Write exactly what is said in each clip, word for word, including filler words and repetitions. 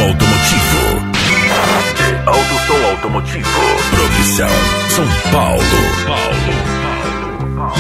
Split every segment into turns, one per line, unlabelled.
Automotivo. De Alto Som Automotivo. Produção São Paulo. Paulo. Paulo.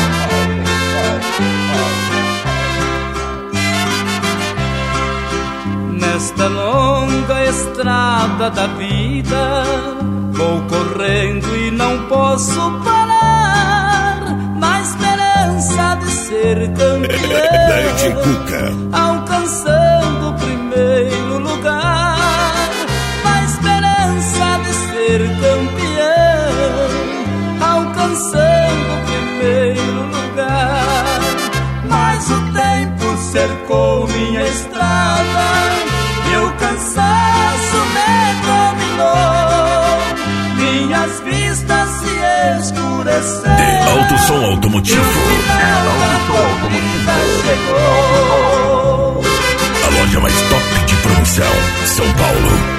Nesta longa estrada da vida, vou correndo e não posso parar, na esperança de ser campeão, alcançando o primeiro lugar, na esperança de ser campeão, alcançando o primeiro lugar. Mas o tempo cercou minha estrada e o cansaço me dominou, minhas vistas se escureceram.
De Alto Som Automotivo.
Alto Som Automotivo chegou.
A loja mais top de produção, São Paulo.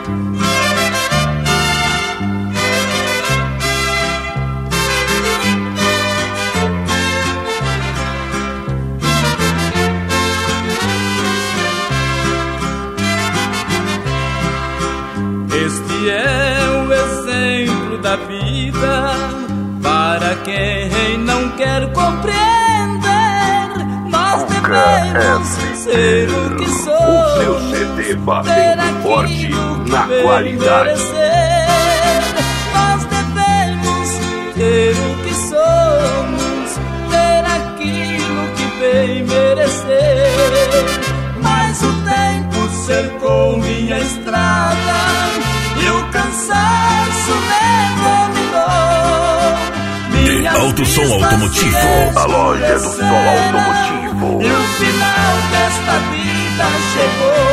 Este é o exemplo da vida para quem não quer compreender. Nós devemos ser o que somos,
o seu C D batendo forte na qualidade.
Merecer. Nós devemos ser o que somos, ter aquilo que bem merecer. Mas o tempo cercou minha estrada e o cansaço me dominou.
De Alto Som Automotivo. A loja do som automotivo.
E o final desta vida chegou.